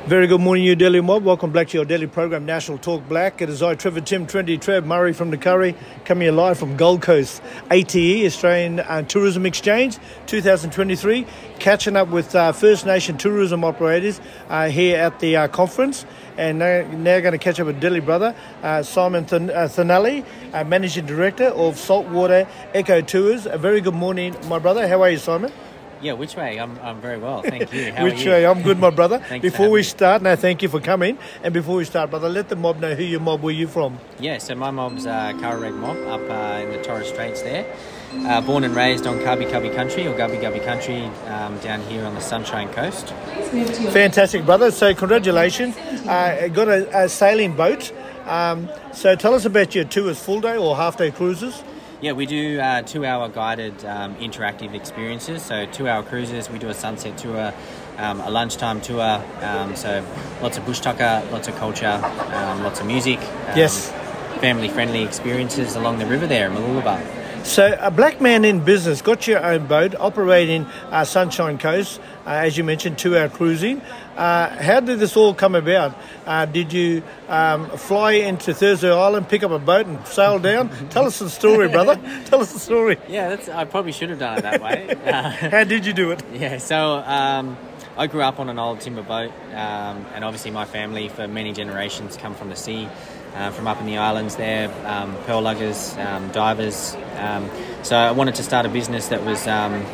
Very good morning, you Delhi mob. Welcome back to your daily program, National Talk Black. It is I, Trevor Tim, Trendy Trev, Murray from the Curry, coming here live from Gold Coast, ATE, Australian Tourism Exchange 2023, catching up with First Nation tourism operators here at the conference. And now going to catch up with Delhi brother, Simon Thanelli, Managing Director of Saltwater Eco Tours. A very good morning, my brother. How are you, Simon? Yeah, which way? I'm very well, thank you. How Which are you? way? I'm good, my brother. Before we start, thank you for coming. And before we start, brother, let the mob know who your mob, where you from. Yeah, so my mob's Currareg mob up in the Torres Straits there. Born and raised on Kabi Kabi country, or Gubbi Gubbi country, down here on the Sunshine Coast. Fantastic, brother. So congratulations. Got a sailing boat. So tell us about your tours, full day or half day cruises. Yeah, we do 2-hour guided interactive experiences. So 2-hour cruises, we do a sunset tour, a lunchtime tour. So lots of bush tucker, lots of culture, lots of music. Yes. Family-friendly experiences along the river there in Mooloolaba. So a black man in business, got your own boat, operating Sunshine Coast, as you mentioned, 2-hour cruising. How did this all come about? Did you fly into Thursday Island, pick up a boat and sail down? Tell us the story, brother. Tell us the story. Yeah, I probably should have done it that way. How did you do it? Yeah, so I grew up on an old timber boat, and obviously my family for many generations come from the sea. From up in the islands there, pearl luggers, divers. So I wanted to start a business that was,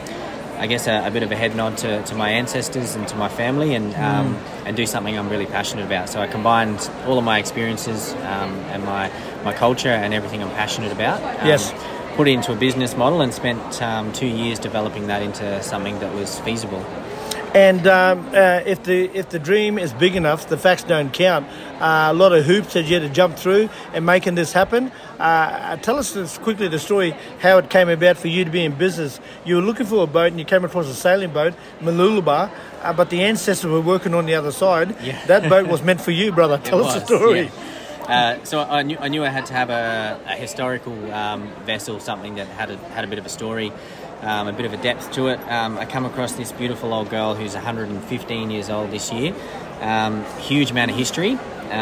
I guess, a bit of a head nod to my ancestors and to my family, and do something I'm really passionate about. So I combined all of my experiences and my culture and everything I'm passionate about. Yes. Put it into a business model and spent 2 years developing that into something that was feasible. And if the dream is big enough, the facts don't count. A lot of hoops that you had to jump through and making this happen. Tell us quickly the story, how it came about for you to be in business. You were looking for a boat and you came across a sailing boat, Mooloolaba, but the ancestors were working on the other side. Yeah. That boat was meant for you, brother. Tell us the story. Yeah. So I knew I had to have a historical vessel, something that had a bit of a story. A bit of a depth to it. I come across this beautiful old girl who's 115 years old this year. Huge amount of history.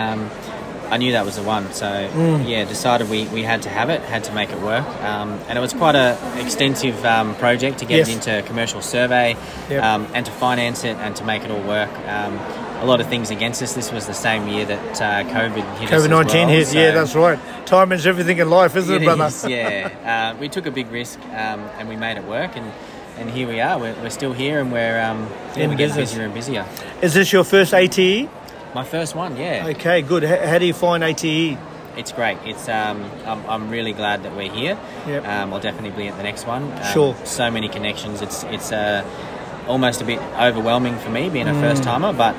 I knew that was the one. So, decided we had to have it, had to make it work. And it was quite an extensive project to get it into commercial survey, and to finance it and to make it all work. A lot of things against us. This was the same year that COVID hit us. COVID-19 hit, so yeah, that's right. Time is everything in life, isn't it, brother? Yeah. We took a big risk and we made it work, and here we are. We're still here, and we're getting busier and busier. Is this your first ATE? My first one, yeah. Okay, good. How do you find ATE? It's great. It's I'm really glad that we're here. Yep. I'll definitely be at the next one. Sure. So many connections. It's almost a bit overwhelming for me being a first timer, but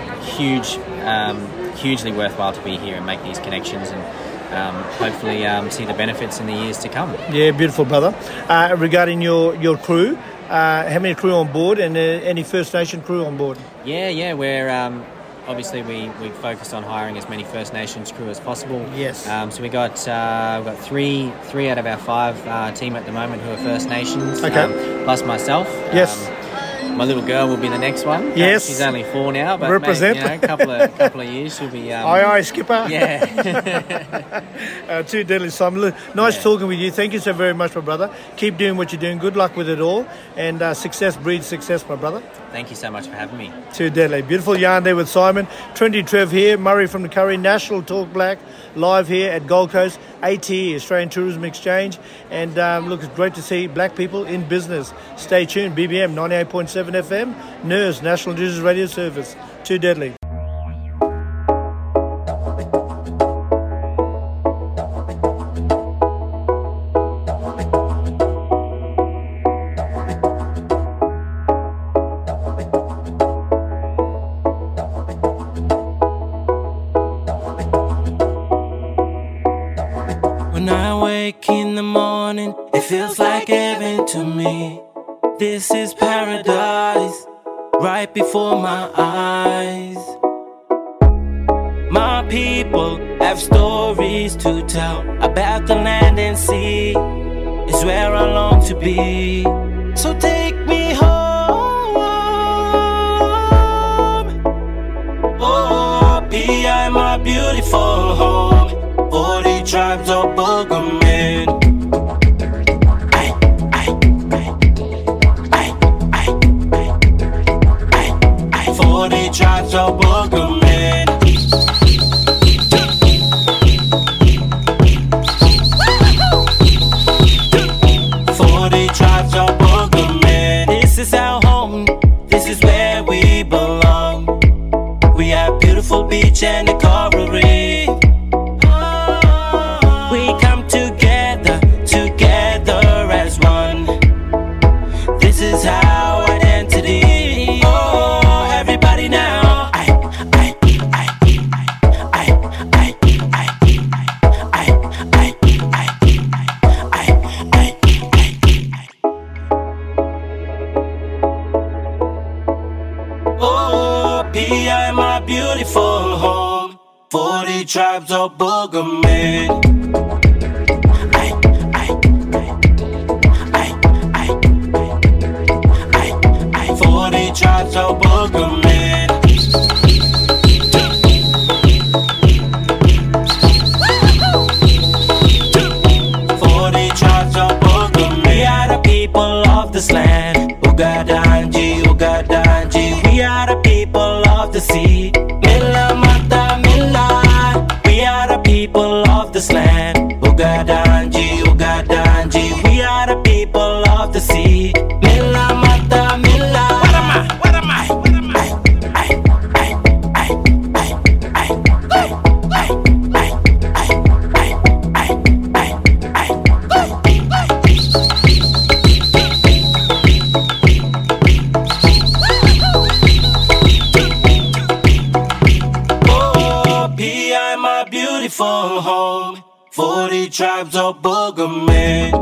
hugely worthwhile to be here and make these connections and hopefully see the benefits in the years to come. Yeah, beautiful, brother. Regarding your crew, how many crew on board, and any First Nation crew on board? Yeah, we're obviously we focused on hiring as many First Nations crew as possible. Yes. So we've got three out of our 5 team at the moment who are First Nations. Okay. Plus myself. Yes. My little girl will be the next one. Yes. She's only 4 now, but represent. Maybe, a couple of years she'll be. Aye, skipper. Yeah. Too deadly, Simon. Look, nice talking with you. Thank you so very much, my brother. Keep doing what you're doing. Good luck with it all, and success breeds success, my brother. Thank you so much for having me. Too deadly. Beautiful yarn there with Simon. Trendy Trev here, Murray from the Curry, National Talk Black, live here at Gold Coast, ATE, Australian Tourism Exchange. And look, it's great to see black people in business. Stay tuned, BBM 98.7 FM, NERS, National News Radio Service. Too deadly. When I wake in the morning, it feels like heaven to me. This is paradise, right before my eyes. My people have stories to tell about the land and sea. It's where I long to be. So take me home, PI, my beautiful home. 40 tribes of boogermen. 40 tribes of boogermen. 40 tribes of boogermen. This is our home, this is where we belong. We have beautiful beach and a coral reef. We come together, together as one. This is our identity. Oh, everybody now. Oh, PI, my beautiful home. 40 tribes of boogermen. 40 tribes of boogermen. 40 tribes of boogermen. We are the people of this land. Ugadanji, Ugadanji. We are the people of the sea. Milla Mata Milla. We are the people of this land. Ugadanji, Ugadanji. We are the people of the sea. Milla Mata Milla. What am I? What am I? What am I? 40 tribes of boogermen.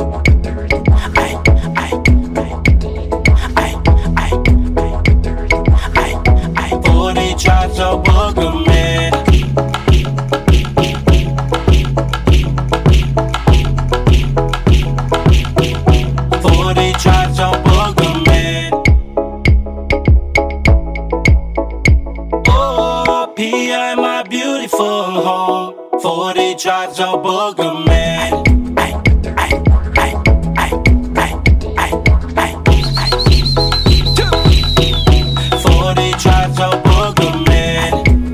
40 tribes of boogermen. 40 tribes of boogermen. Oh, PI, my beautiful home. 40 tribes of boogermen. 40 tribes of boogermen.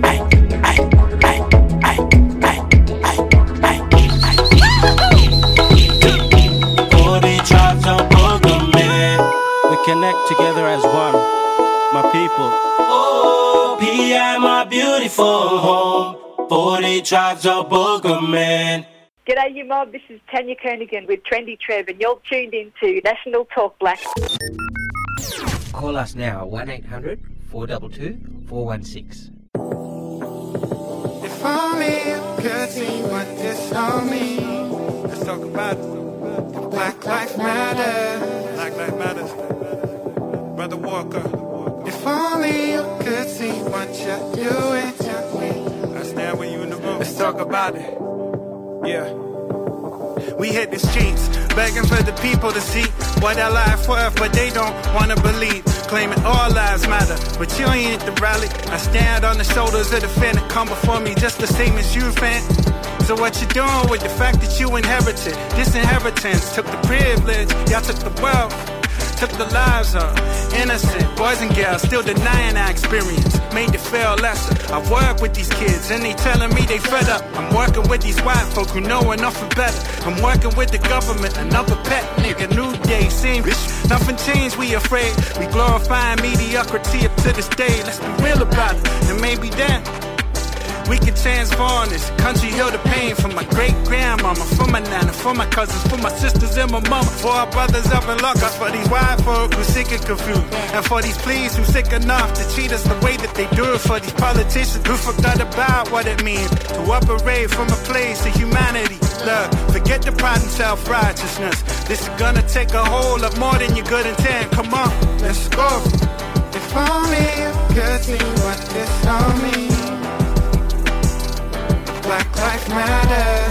40 tribes of boogermen. We connect together as one, my people. Oh, PI, my beautiful home. 40 tribes of boogermen. G'day, you mob. This is Tanya Kernigan with Trendy Trev, and you're tuned into National Talk Black. Call us now, 1-800-422-416. If only you could see what this all means. Let's talk about it. Black Lives Matter. Black Lives Matter. Brother Walker. If only you could see what you're doing to me. I stand with you in the room. Let's talk about it. Yeah. We hit the streets, begging for the people to see what our life worth, but they don't want to believe. Claiming all lives matter, but you ain't at the rally. I stand on the shoulders of the fan that come before me, just the same as you, fan. So what you doing with the fact that you inherited this inheritance? Took the privilege, y'all took the wealth, took the lives of innocent boys and girls, still denying our experience, made it feel lesser. I work with these kids and they telling me they fed up. I'm working with these white folk who know enough and better. I'm working with the government, another pet nigga. New day, same bitch. Nothing changed, we afraid. We glorifying mediocrity up to this day. Let's be real about it, and maybe then we can transform this country, heal the pain from my great-grandmama, for my nana, for my cousins, for my sisters and my mama, for our brothers up in lockup, for these white folk who sick and confused, and for these pleas who sick enough to treat us the way that they do it, for these politicians who forgot about what it means to operate from a place of humanity. Look, forget the pride and self-righteousness. This is gonna take a whole lot more than your good intent. Come on, let's go. If only you could see what this all means. Black Lives Matter.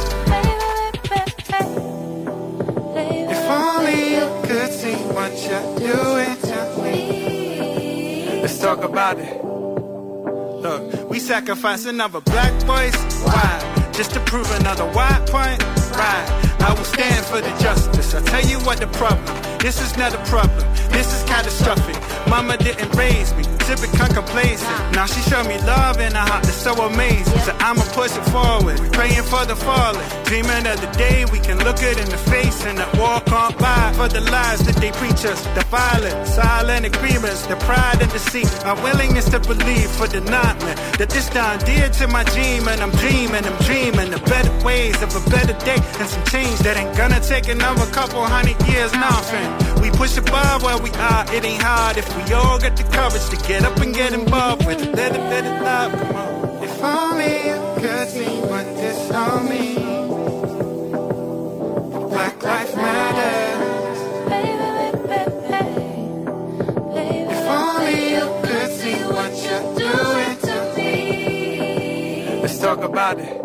If only you could see what you're doing to me. Let's talk about it. Look, we sacrifice another black voice. Why? Just to prove another white point? Right. I will stand for the justice. I'll tell you what the problem. This is not a problem. This is catastrophic. Mama didn't raise me to become complacent. Now she showed me love in her heart that's so amazing. So I'ma push it forward, praying for the fallen, dreaming of the day we can look it in the face and that war can't buy for the lies that they preach us. The violent, silent agreements, the pride and deceit, our willingness to believe for the nightmare that this done did to my dream. And I'm dreaming of better ways of a better day and some change that ain't gonna take another couple 100 years. Nothing. We push above where we are. It ain't hard if we all get the courage to get up and get involved with it. Let it love, come on. If only you could see what this all means. Black lives matter. If only you could see what you're doing to me. Let's talk about it.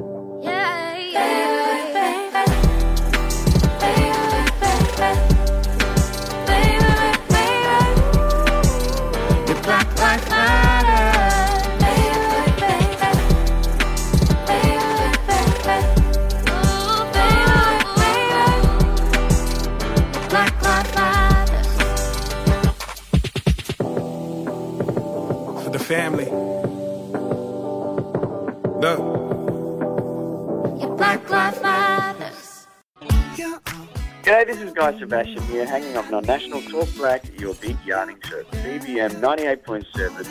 Family. Look. Your Black Lives Matters. G'day, this is Guy Sebastian here, hanging up on National Talk Black, your big yarning show. BBM 98.7.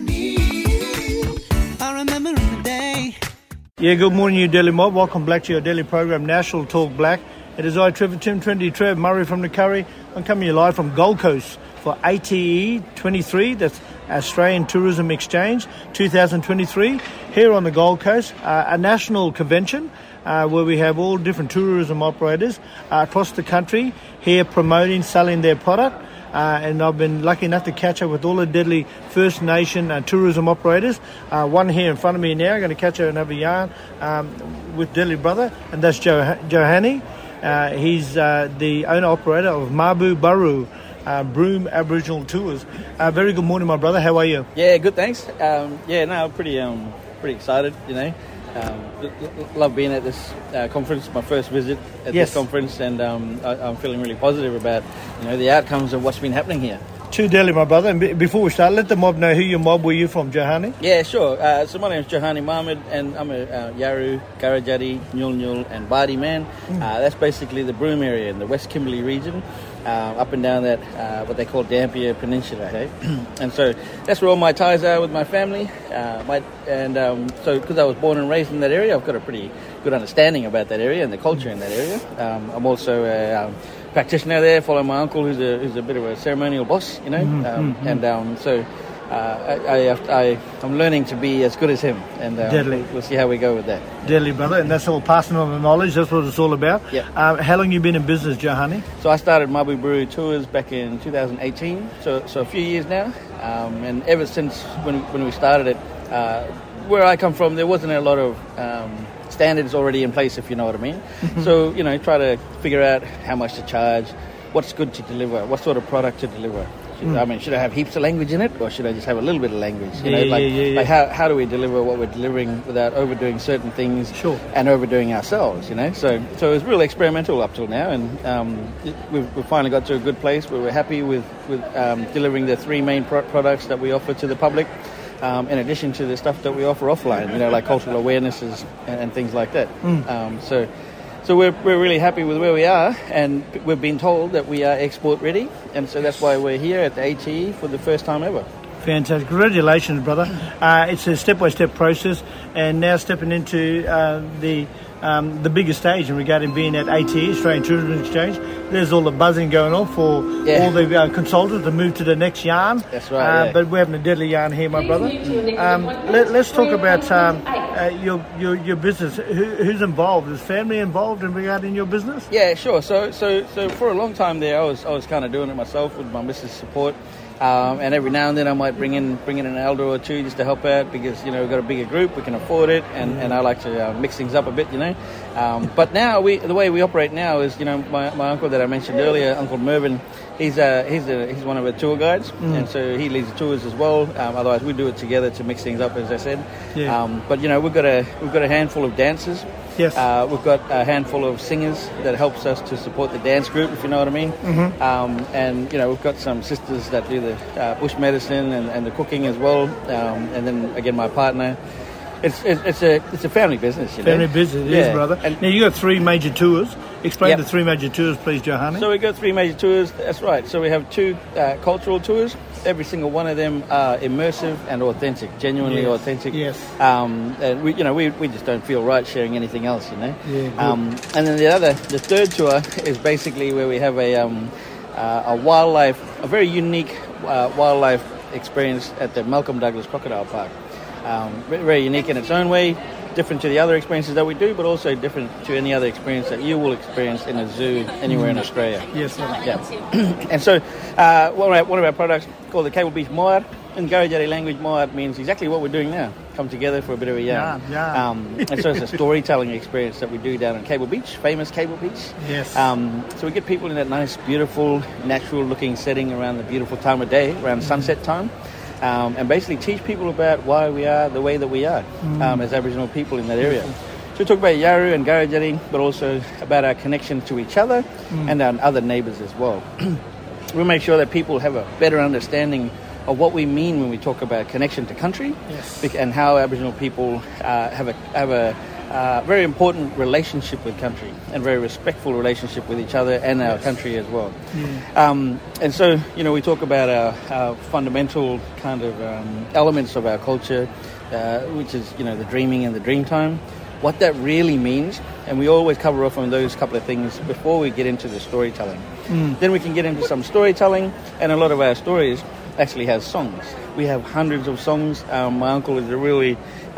I remember in the day. Yeah, good morning, you Daily Mob. Welcome back to your daily program, National Talk Black. It is I, Trevor Tim, Trendy Trev, Murray from the Curry. I'm coming to you live from Gold Coast for ATE 23, that's Australian Tourism Exchange 2023, here on the Gold Coast, a national convention where we have all different tourism operators across the country here promoting, selling their product. And I've been lucky enough to catch up with all the deadly First Nation tourism operators. One here in front of me now, I'm going to catch up and have a yarn with Deadly Brother, and that's Johani. He's the owner-operator of Mabu Baru Broome Aboriginal Tours. Very good morning, my brother. How are you? Yeah, good, thanks. Pretty excited, you know. Love being at this conference, my first visit at this conference, and I'm feeling really positive about, you know, the outcomes of what's been happening here. Too Delhi, my brother. And before we start, let the mob know who your mob were you from, Johani? Yeah, sure. So my name is Johani Mohammed, and I'm a Yaru, Karajadi, Nyul Nyul, and Bardi man. That's basically the Broome area in the West Kimberley region, up and down that what they call Dampier Peninsula. Okay? And so that's where all my ties are with my family. So because I was born and raised in that area, I've got a pretty good understanding about that area and the culture in that area. I'm also a practitioner there, following my uncle, who's a bit of a ceremonial boss, you know. So I'm learning to be as good as him, and we'll see how we go with that. Deadly, brother, and that's all passing on the knowledge. That's what it's all about. Yeah. How long you been in business, Johani? So I started Mabu Baru Tours back in 2018, so a few years now, and ever since when we started it, where I come from, there wasn't a lot of standards already in place, if you know what I mean. So, you know, try to figure out how much to charge, what's good to deliver, what sort of product to deliver. I mean, should I have heaps of language in it, or should I just have a little bit of language? You know, like how do we deliver what we're delivering without overdoing certain things and overdoing ourselves, you know? So it's real experimental up till now, and we've finally got to a good place where we're happy with delivering the three main products that we offer to the public. In addition to the stuff that we offer offline, you know, like cultural awarenesses and things like that. So we're really happy with where we are, and we've been told that we are export ready, and so that's why we're here at the ATE for the first time ever. Fantastic. Congratulations, brother. It's a step-by-step process, and now stepping into the bigger stage in regarding being at ATE, Australian Tourism Exchange. There's all the buzzing going on for all the consultants to move to the next yarn. That's right. But we're having a deadly yarn here, my brother. Let's talk about your business. Who's involved? Is family involved in regarding your business? Yeah, sure. So for a long time there, I was kind of doing it myself with my missus' support. And every now and then I might bring in an elder or two just to help out because, you know, we've got a bigger group, we can afford it, and I like to mix things up a bit, you know. But now, the way we operate now is, you know, my uncle that I mentioned earlier, Uncle Mervyn, he's one of our tour guides, and so he leads the tours as well. Otherwise, we do it together to mix things up, as I said. Yeah. But, you know, we've got a handful of dancers. Yes. We've got a handful of singers that helps us to support the dance group, if you know what I mean. And, you know, we've got some sisters that do the bush medicine and the cooking as well. And then, again, my partner. It's a family business, you know. Family business, it is, brother. And now, you got 3 major tours. Explain the 3 major tours, please, Johanny. So we've got 3 major tours, that's right. So we have 2 cultural tours. Every single one of them are immersive and authentic, genuinely authentic. Yes. And we just don't feel right sharing anything else, you know. Yeah, and then the third tour is basically where we have a very unique wildlife experience at the Malcolm Douglas Crocodile Park. Very, very unique in its own way, different to the other experiences that we do, but also different to any other experience that you will experience in a zoo anywhere in Australia. Yes, sir. Yeah. And so one of our products called the Cable Beach Moat. In Garijari language, Moat means exactly what we're doing now. Come together for a bit of a yarn. And so it's a storytelling experience that we do down on Cable Beach, famous Cable Beach. Yes. So we get people in that nice, beautiful, natural-looking setting around the beautiful time of day, around sunset time. And basically teach people about why we are the way that we are as Aboriginal people in that area. So we talk about Yaru and Garijari, but also about our connection to each other and our other neighbours as well. We make sure that people have a better understanding of what we mean when we talk about connection to country, and how Aboriginal people have a very important relationship with country and very respectful relationship with each other and our country as well. And so, you know, we talk about our fundamental kind of elements of our culture, which is, you know, the dreaming and the dream time, what that really means, and we always cover off on those couple of things before we get into the storytelling. Then we can get into some storytelling, and a lot of our stories actually has songs. We have hundreds of songs. My uncle is a really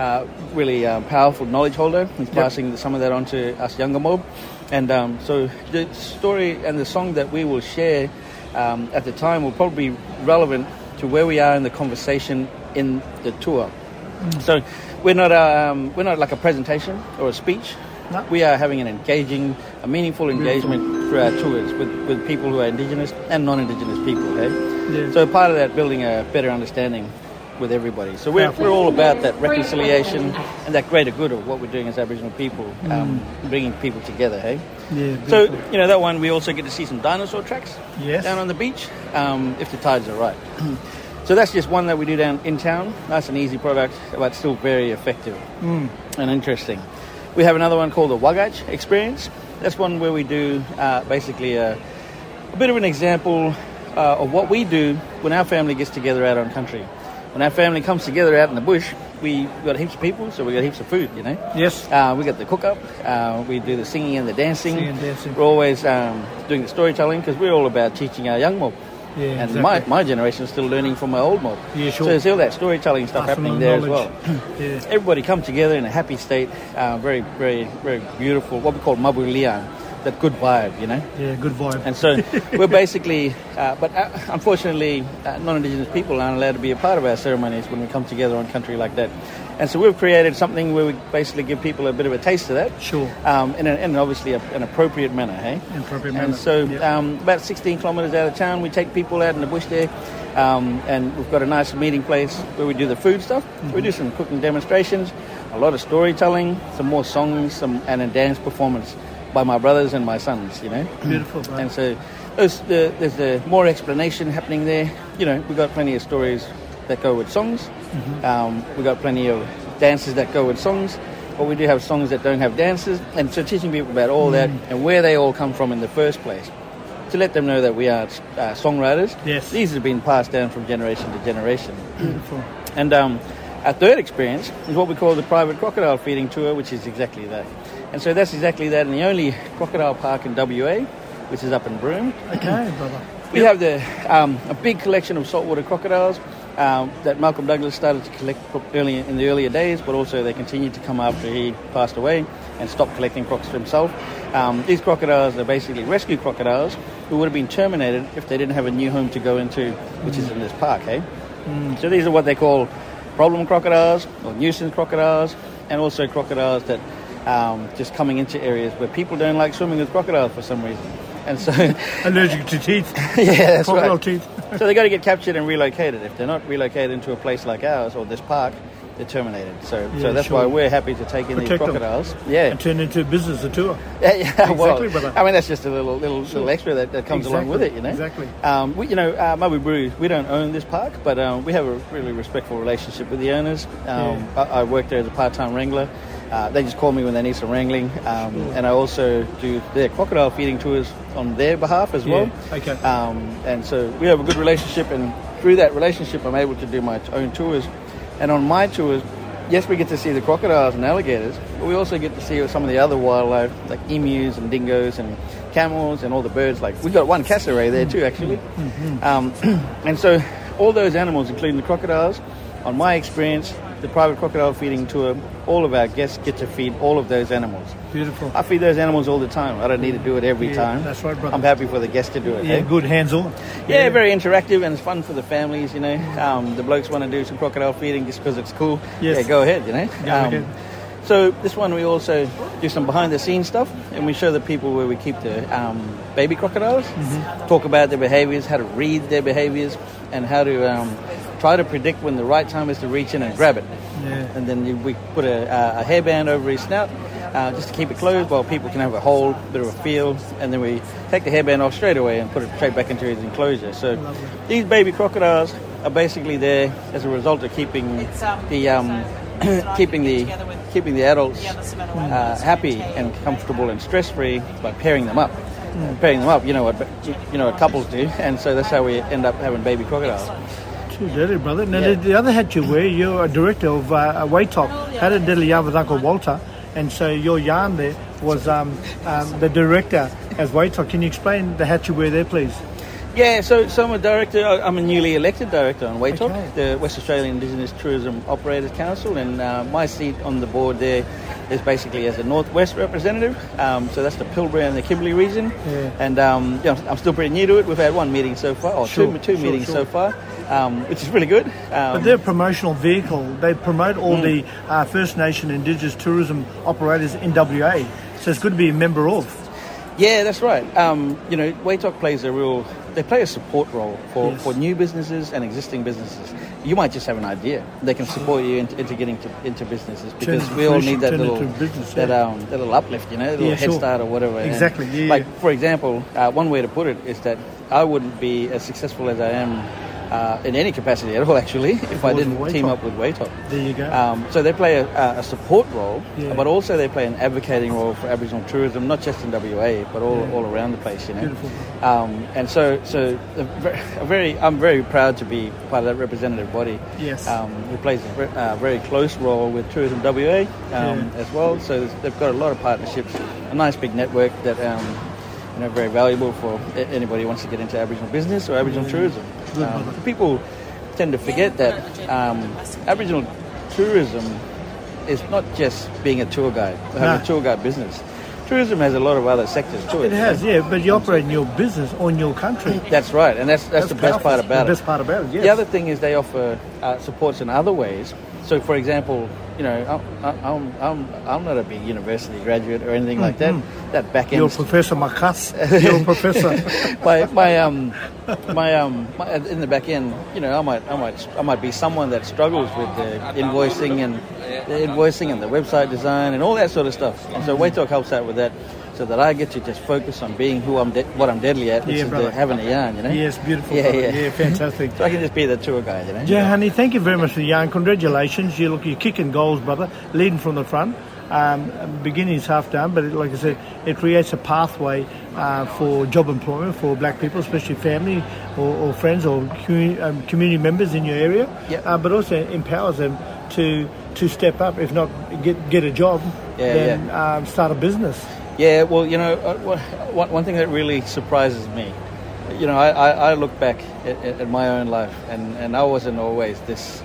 powerful knowledge holder. He's passing some of that on to us younger mob. And so the story and the song that we will share at the time will probably be relevant to where we are in the conversation in the tour. So we're not like a presentation or a speech. No. We are having a meaningful engagement through our tours with people who are Indigenous and non-Indigenous people. Okay? So part of that, building a better understanding with everybody. So we're all about that reconciliation and that greater good of what we're doing as Aboriginal people, bringing people together. Hey. Yeah. So you know that one. We also get to see some dinosaur tracks down on the beach if the tides are right. So that's just one that we do down in town. Nice and easy product, but still very effective and interesting. We have another one called the Wagach Experience. That's one where we do basically a bit of an example of what we do when our family gets together out on country. When our family comes together out in the bush, we got heaps of people, so we got heaps of food, you know. Yes. We got the cook-up. We do the singing and the dancing. We're always doing the storytelling because we're all about teaching our young mob. Yeah, and exactly. my generation is still learning from my old mob. Yeah, sure. So there's all that storytelling stuff happening there as well. Yeah. Everybody come together in a happy state. Very, very, very beautiful. What we call mabu liang. That good vibe, you know. Yeah, good vibe. And so we're basically, but unfortunately, non-Indigenous people aren't allowed to be a part of our ceremonies when we come together on country like that. And so we've created something where we basically give people a bit of a taste of that. Sure. In obviously an appropriate manner, hey? Appropriate manner. And so about 16 kilometres out of town, we take people out in the bush there, and we've got a nice meeting place where we do the food stuff. We do some cooking demonstrations, a lot of storytelling, some more songs, and a dance performance by my brothers and my sons, you know. Beautiful, bro. And so there's more explanation happening there. You know, we've got plenty of stories that go with songs. We've got plenty of dances that go with songs, but we do have songs that don't have dances. And so teaching people about all that and where they all come from in the first place, to let them know that we are songwriters. Yes. These have been passed down from generation to generation. Beautiful. And our third experience is what we call the private crocodile feeding tour, which is exactly that. And so that's exactly that, and the only crocodile park in WA, which is up in Broome. Okay, brother. We have a big collection of saltwater crocodiles that Malcolm Douglas started to collect in the earlier days, but also they continued to come after he passed away and stopped collecting crocs himself. These crocodiles are basically rescue crocodiles who would have been terminated if they didn't have a new home to go into, which is in this park, eh? So these are what they call problem crocodiles or nuisance crocodiles, and also crocodiles that just coming into areas where people don't like swimming with crocodiles for some reason. And so allergic to teeth. Yeah, that's crocodile right. teeth. So they got to get captured and relocated. If they're not relocated into a place like ours or this park, they're terminated. So that's why we're happy to take in these crocodiles. Yeah, and turn into a business, a tour. Yeah, exactly, well, brother. I mean, that's just a little extra that comes along with it, you know. Exactly. Maui Brew, we don't own this park, but we have a really respectful relationship with the owners. I work there as a part-time wrangler. They just call me when they need some wrangling, and I also do their crocodile feeding tours on their behalf as well. Okay. And so we have a good relationship, and through that relationship, I'm able to do my own tours. And on my tours, yes, we get to see the crocodiles and alligators, but we also get to see some of the other wildlife, like emus and dingoes and camels and all the birds. Like we've got one cassowary there too, actually. And so all those animals, including the crocodiles, on my experience, the private crocodile feeding tour, all of our guests get to feed all of those animals. Beautiful. I feed those animals all the time. I don't need to do it every time. That's right, brother. I'm happy for the guests to do it. Yeah, good hands-on. Yeah, very interactive, and it's fun for the families, you know. The blokes want to do some crocodile feeding just because it's cool. Yes. Yeah, go ahead, you know. Go ahead. So this one we also do some behind-the-scenes stuff, and we show the people where we keep the baby crocodiles, talk about their behaviours, how to read their behaviours, and how to try to predict when the right time is to reach in and grab it. Yeah. And then we put a hairband over his snout just to keep it closed while people can have a whole bit of a feel, and then we take the hairband off straight away and put it straight back into his enclosure. So these baby crocodiles are basically there as a result of keeping the keeping the adults happy and comfortable and stress-free by pairing them up. Pairing them up, you know what couples do, and so that's how we end up having baby crocodiles. Too dirty, brother. Now, the other hat you wear, you're a director of Waitok, Had a Diddly Yarn with Uncle Walter, and so your yarn there was the director as Waitok. Can you explain the hat you wear there, please? Yeah, so I'm a director. I'm a newly elected director on Waitok, the West Australian Indigenous Tourism Operators Council, and my seat on the board there is basically as a Northwest representative. So that's the Pilbara and the Kimberley region. Yeah. And I'm still pretty new to it. We've had one meeting so far, or two meetings so far, which is really good. But they're a promotional vehicle. They promote all the First Nation Indigenous tourism operators in WA. So it's good to be a member of. Yeah, that's right. Waitok plays they play a support role for new businesses and existing businesses. You might just have an idea. They can support you into getting into businesses, because we all need that little uplift, that little head start or whatever. Exactly. Like, for example, one way to put it is that I wouldn't be as successful as I am in any capacity at all, actually, if I didn't team up with Waitok. There you go. So they play a support role, but also they play an advocating role for Aboriginal tourism, not just in WA, but all around the place, Beautiful. And so I'm very proud to be part of that representative body. Yes. Who plays a very close role with Tourism WA as well. So they've got a lot of partnerships, a nice big network that very valuable for anybody who wants to get into Aboriginal business or Aboriginal tourism. People tend to forget that Aboriginal tourism is not just being a tour guide, having a tour guide business. Tourism has a lot of other sectors to it. It has, but you operate in your business on your country. That's right, and that's the best part about it. The best part about it, yes. The other thing is they offer supports in other ways. So, for example, I'm not a big university graduate or anything like that. That back end. You're Professor Makas. You're a professor. In the back end, I might be someone that struggles with the invoicing and the website design and all that sort of stuff. And so Waitok helps out with that, so that I get to just focus on being what I'm deadly at, which is having a yarn, Yes, beautiful. Yeah, fantastic. So I can just be the tour guide, Yeah, honey, thank you very much for the yarn. Congratulations. You're kicking goals, brother, leading from the front. Beginning is half done, but like I said, it creates a pathway for job employment for black people, especially family or friends or community members in your area. But also empowers them to step up, if not get a job, then start a business. Yeah, well, one thing that really surprises me, I look back at my own life, and I wasn't always this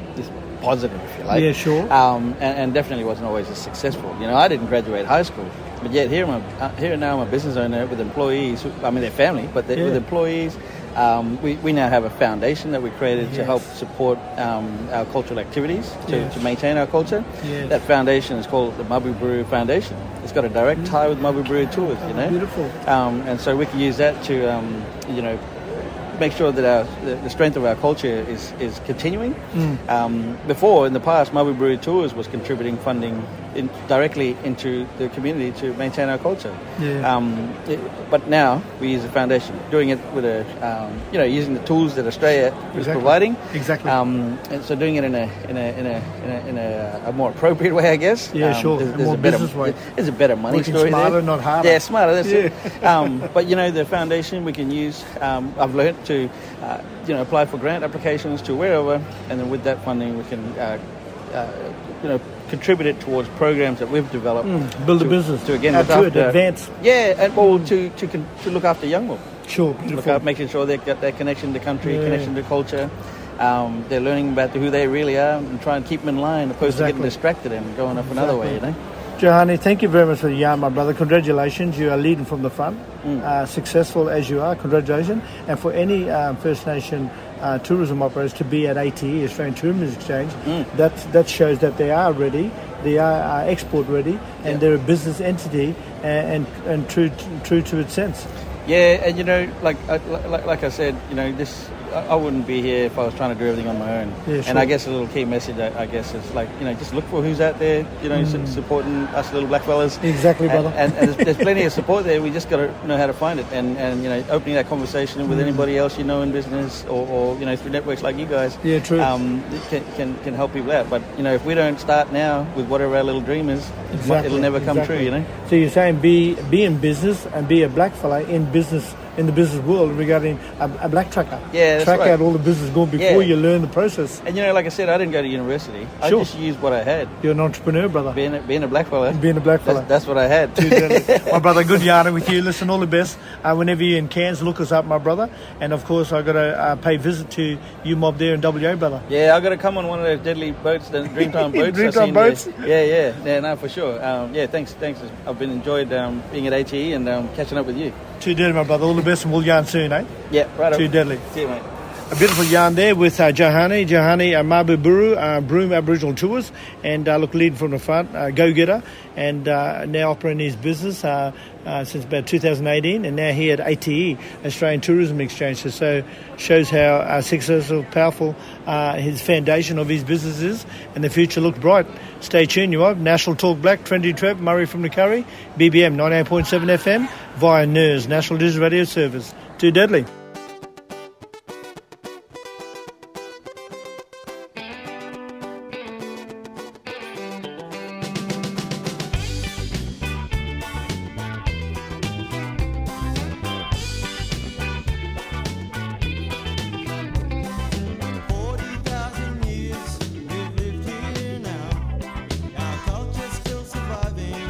positive, if you like. Yeah, sure. And definitely wasn't always as successful. I didn't graduate high school. but yet here now I'm a business owner with employees. They're family, but with employees. We now have a foundation that we created to help support our cultural activities to maintain our culture. Yes. That foundation is called the Mabuburru Foundation. It's got a direct tie with Mabuburru Tours. Beautiful. And so we can use that to make sure that the strength of our culture is continuing. Before, in the past, Mabuburru Tours was contributing funding directly into the community to maintain our culture. But now we use a foundation, doing it with using the tools that Australia is providing. Exactly. And so doing it in a more appropriate way, I guess. Sure. There's a better way. There's a better money Working story smarter, there. not harder. Yeah, smarter. That's it. But the foundation we can use. I've learned to apply for grant applications to wherever, and then with that funding we can contribute it towards programs that we've developed. Build a business to again look after advance. To look after young people. Sure, beautiful. Making sure they get that connection to country, connection to culture. They're learning about who they really are and try and keep them in line, opposed to getting distracted and going off another way. Johani, thank you very much for the yarn, my brother. Congratulations. You are leading from the front. Successful as you are. Congratulations. And for any First Nation tourism operators to be at ATE, Australian Tourism Exchange, that shows that they are ready. They are export ready, and they're a business entity and true to its sense. Yeah, and like I said, this. I wouldn't be here if I was trying to do everything on my own. Yeah, sure. And I guess a little key message, I guess, is just look for who's out there, supporting us little black fellas. Exactly, brother. And there's plenty of support there. We just got to know how to find it. And opening that conversation with anybody else in business or through networks like you guys. Yeah, true. Can help people out. But if we don't start now with whatever our little dream is, it'll never come true. So you're saying be in business and be a black fella in business. In the business world regarding a black trucker. Yeah, that's Track right. out all the business going before you learn the process. And like I said, I didn't go to university. I just used what I had. You're an entrepreneur, brother. Being a black fella. Being a black fella. That's what I had. My brother, good yarning with you. Listen, all the best. Whenever you're in Cairns, look us up, my brother. And of course, I got to pay visit to you mob there in WA, brother. Yeah, I got to come on one of those deadly boats, the Dreamtime boats. Dreamtime boats? Yeah, no, for sure. Thanks. I've been enjoyed being at ATE and catching up with you. Too deadly, my brother. All the best, and we'll yarn soon, eh? Yeah, right on. Too deadly. See you, mate. A beautiful yarn there with Johani Mabuburru, Broome Aboriginal Tours, and leading from the front, go-getter, and now operating his business since about 2018, and now here at ATE, Australian Tourism Exchange. So shows how successful, powerful his foundation of his business is, and the future looks bright. Stay tuned, you are. National Talk Black, Trendy Trev, Murray from the Curry, BBM 98.7 FM, via NERS, National Digital Radio Service. Too deadly.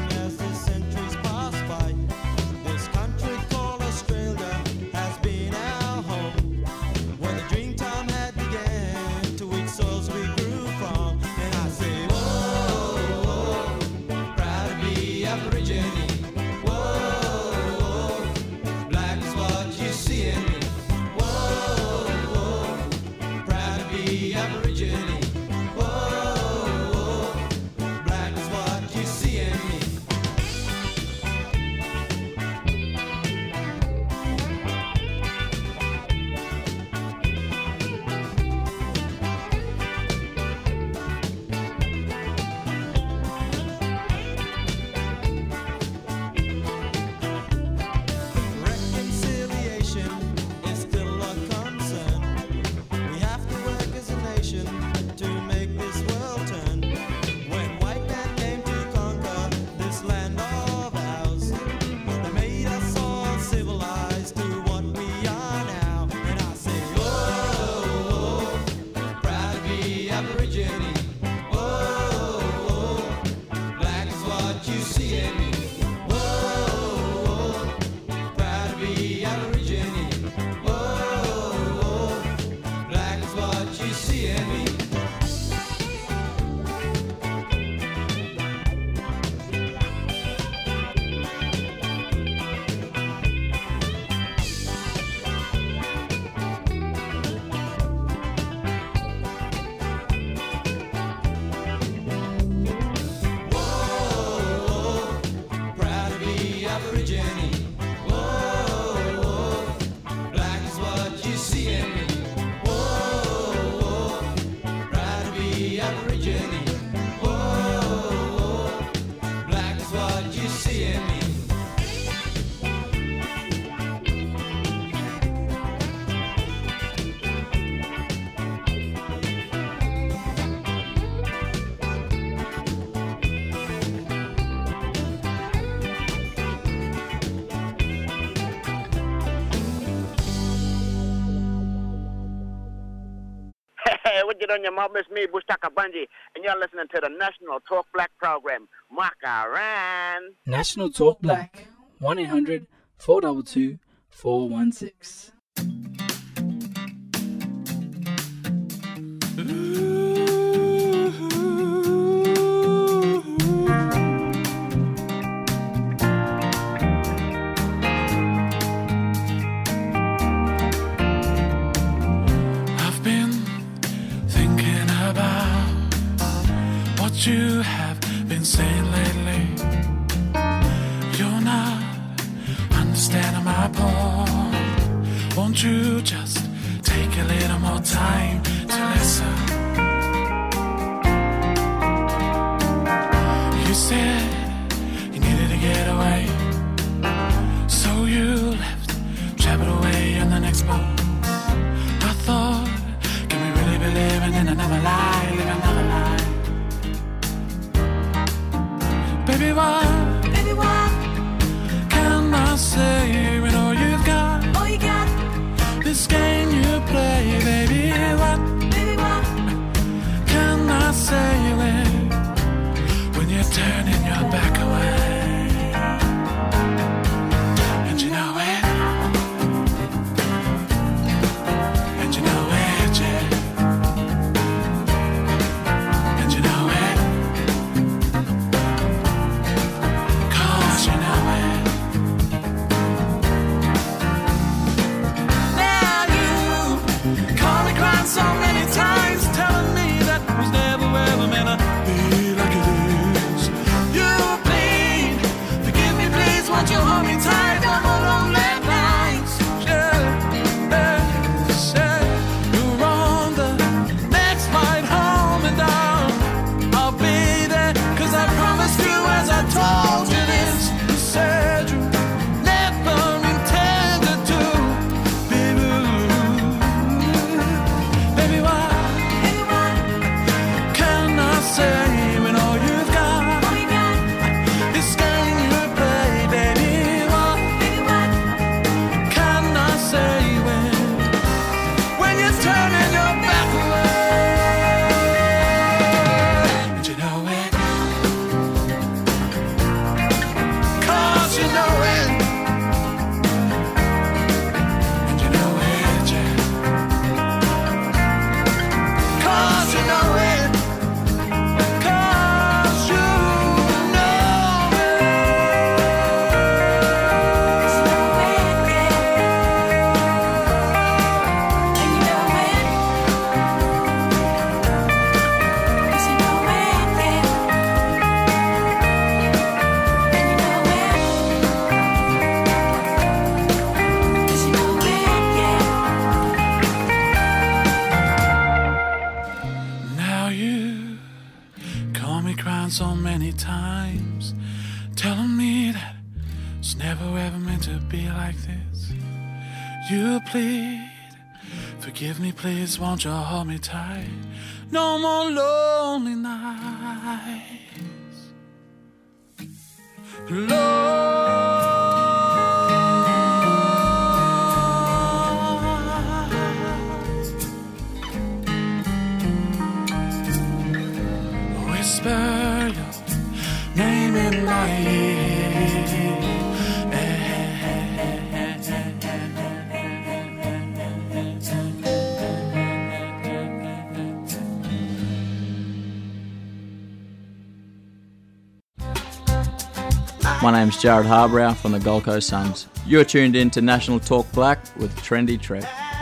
This country called Australia has been what you done, your mob? It's me, Bushtaka Bunji, and you're listening to the National Talk Black program. Makaran. National Talk Black, 1-800-422-416. You have been saying lately, you're not understanding my point. Won't you just take a little more time to listen? You said you needed to get away, so you left, traveled away in the next boat. I thought, can we really be living in another lie, living another lie? Baby, what can I say when all you got this game you play? Baby, what can I say when you're turning your back away? And you know it, and you know it, yeah. And you know it. So many times telling me that was never ever meant to be like it is. You plead, forgive me please, won't you hold me tight? No more lonely nights. You're on the next flight home and down. I'll be there, cause I promised you as I told you this. You said you never intended to be rude. Baby, what can I say when all you've got is game you play? Baby, what can I say when you're turning your back away? And you know it, 'cause you know it, and you know it, yeah. 'Cause you know it, 'cause you know it. And you know it, 'cause you know it, yeah. And you know it, 'cause you know it, yeah. Now you call me crying so many times, telling me that it's never ever meant to be like this. You plead, forgive me please, won't you hold me tight? No more lonely nights. Whisper your name in my ear. My name's Jared Harbrow from the Gold Coast Suns. You're tuned in to National Talk Black with Trendy Trev.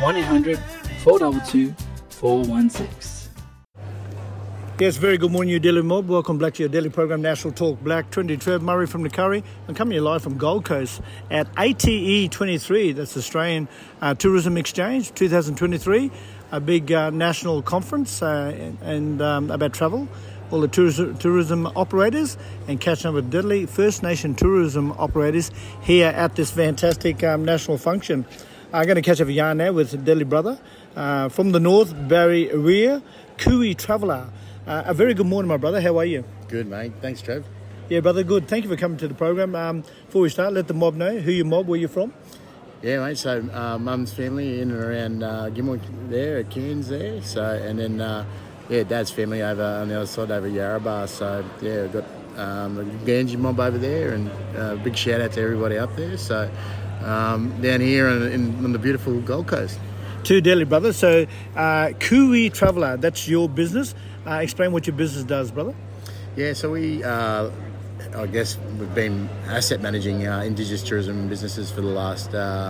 1-800-422-416. Yes, very good morning, you Delhi mob. Welcome back to your daily program, National Talk Black. Trendy Trev, Murray from the Curry. I'm coming live from Gold Coast at ATE 23. That's Australian Tourism Exchange 2023. A big national conference and about travel. All the tourism operators and catching up with Delhi First Nation tourism operators here at this fantastic national function. I'm going to catch up a yarn now with Delhi brother from the north, Barry Ria, Kui Traveller. A very good morning, my brother. How are you? Good, mate. Thanks, Trev. Yeah, brother, good. Thank you for coming to the program. Before we start, let the mob know who you mob, where you're from. Yeah, mate. So mum's family in and around Gimwell there at Cairns there. So and then dad's family over on the other side over Yarrabah. So yeah, we've got the Ganji mob over there, and big shout out to everybody up there. So down here on the beautiful Gold Coast. Two Delhi brothers. So Kui Traveller, that's your business. Explain what your business does, brother. Yeah, so we, I guess we've been asset managing Indigenous tourism businesses for the last,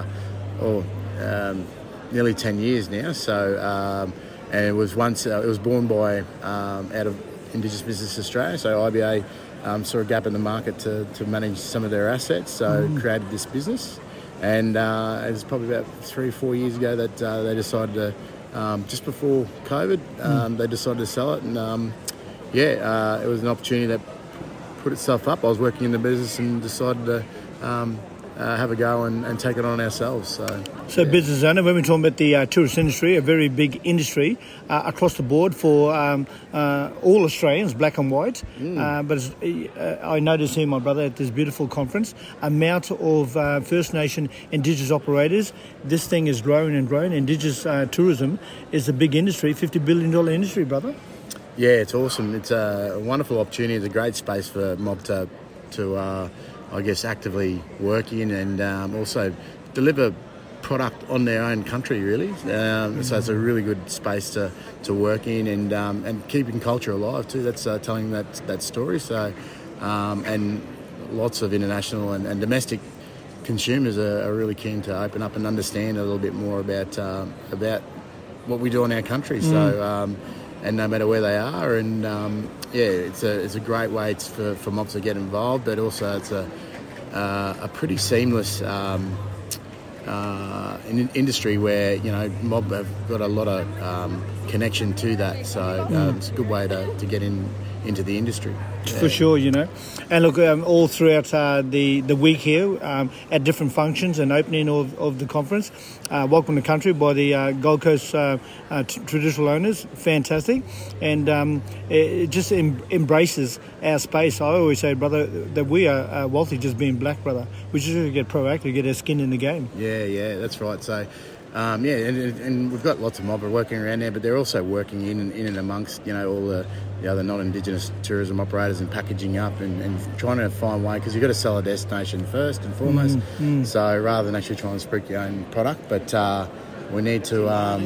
nearly 10 years now. So, and it was born by, out of Indigenous Business Australia. So IBA saw a gap in the market to manage some of their assets. So created this business. And it was probably about 3 or 4 years ago that they decided to, just before COVID, they decided to sell it. And it was an opportunity that put itself up. I was working in the business and decided to have a go and take it on ourselves. So business owner, when we're talking about the tourist industry, a very big industry across the board for all Australians, black and white. But I noticed here, my brother, at this beautiful conference, amount of First Nation Indigenous operators. This thing is growing and growing. Indigenous tourism is a big industry, $50 billion industry, brother. Yeah, it's awesome. It's a wonderful opportunity. It's a great space for mob to I guess, actively work in and also deliver product on their own country, really. So it's a really good space to work in and keeping culture alive too. That's telling that story. So and lots of international and domestic consumers are really keen to open up and understand a little bit more about what we do in our country. So. And no matter where they are, and it's a great way for mobs to get involved, but also it's a pretty seamless industry where mob have got a lot of connection to that, so it's a good way to get into the industry. Yeah. For sure, and look, all throughout the week here at different functions and opening of the conference, welcome to country by the Gold Coast traditional owners, fantastic, and it just embraces our space. I always say, brother, that we are wealthy just being black, brother. We just got to get proactive, get our skin in the game. Yeah, that's right. So. And we've got lots of mob working around there, but they're also working in and amongst all the other non-Indigenous tourism operators and packaging up and trying to find a way, because you've got to sell a destination first and foremost. So rather than actually trying to spruik your own product, but we need to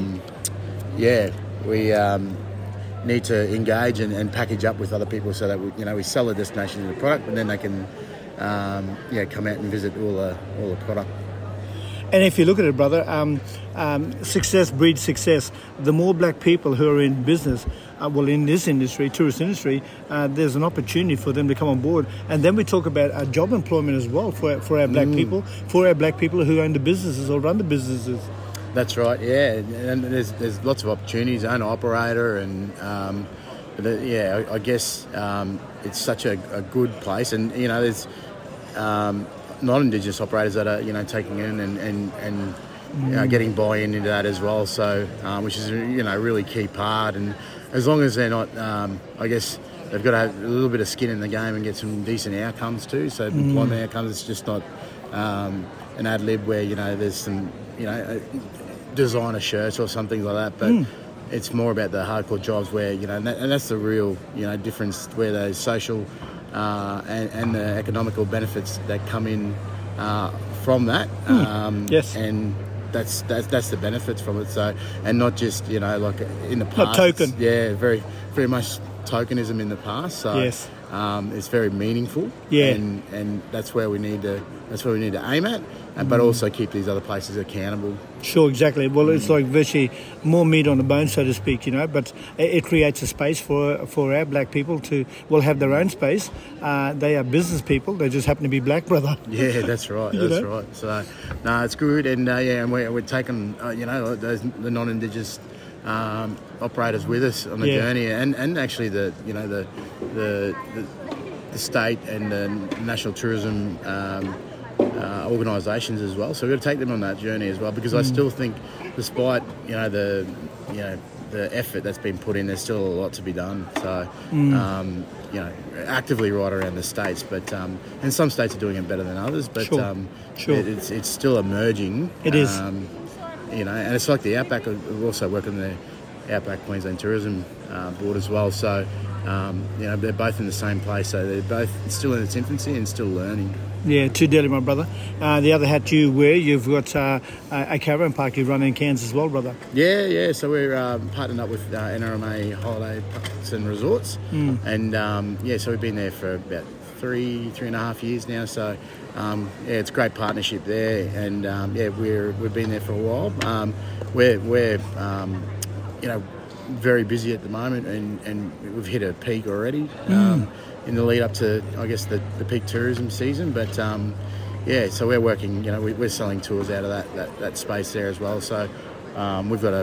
need to engage and package up with other people so that we sell the destination and the product, and then they can come out and visit all the product. And if you look at it, brother, success breeds success. The more black people who are in business, in this industry, tourist industry, there's an opportunity for them to come on board. And then we talk about job employment as well for our black people, who own the businesses or run the businesses. That's right, yeah. And there's lots of opportunities, owner operator, and I guess it's such a good place. And there's non-Indigenous operators that are taking in and getting buy-in into that as well. So which is a really key part. And as long as they're not, I guess they've got to have a little bit of skin in the game and get some decent outcomes too. So employment outcomes. It's just not an ad lib where there's some designer shirts or something like that. But it's more about the hardcore jobs where and that's the real difference, where those social and the economical benefits that come in from that. Yes. And that's the benefits from it. So, and not just like in the past. Not token. Yeah, very very much tokenism in the past. So yes. It's very meaningful. Yeah. And that's where we need to aim at. But also keep these other places accountable. Sure, exactly. Well, it's like virtually more meat on the bone, so to speak, but it creates a space for our black people to have their own space. They are business people. They just happen to be black, brother. Yeah, that's right. That's right. So, no, it's good. And, and we're taking, the non-Indigenous operators with us on the journey, and actually the state and the national tourism organisations as well. So we've got to take them on that journey as well, because I still think, despite the the effort that's been put in, there's still a lot to be done. So, actively right around the states, but and some states are doing it better than others. But it's still emerging. It is. And it's like the Outback. We also work on the Outback Queensland Tourism Board as well. So, they're both in the same place. So they're both still in its infancy and still learning. Yeah, too deadly, my brother. The other hat you wear, you've got a caravan park you run in Cairns as well, brother. Yeah. So we're partnered up with NRMA Holiday Parks and Resorts, and so we've been there for about three and a half years now. So it's a great partnership there, and we've been there for a while. We're very busy at the moment, and we've hit a peak already. In the lead up to, I guess, the peak tourism season. But, so we're working, we're selling tours out of that space there as well. So we've got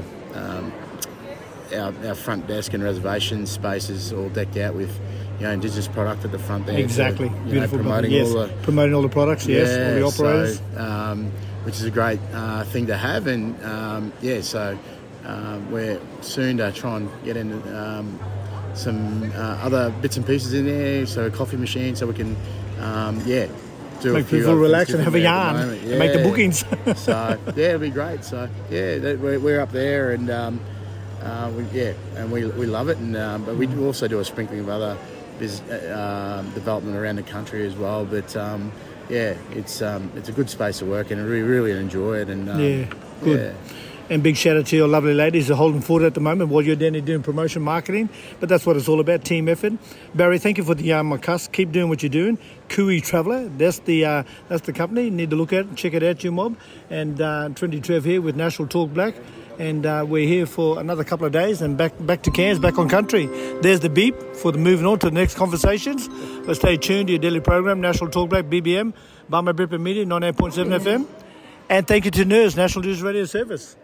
our front desk and reservation spaces all decked out with, Indigenous product at the front there. Exactly. So, beautiful. promoting all the products, yes, all the operators. So, which is a great thing to have. And, we're soon to try and get into some other bits and pieces in there, so a coffee machine, so we can do make people relax and have a yarn and make the bookings. So it'll be great. So we're up there, and we love it, and but we also do a sprinkling of other development around the country as well. But it's a good space to work in, and we really enjoy it. And good. Yeah. And big shout out to your lovely ladies who are holding forward at the moment while you're down there doing promotion marketing. But that's what it's all about, team effort. Barry, thank you for the Makas. Keep doing what you're doing. Kui Traveller, that's the company. You need to look at it, check it out, you mob. And Trinity Trev here with National Talk Black. And we're here for another couple of days and back to Cairns, back on country. There's the beep for the moving on to the next conversations. But stay tuned to your daily program, National Talk Black, BBM, Barma Bripa Media, 98.7 FM. And thank you to NERS, National News Radio Service.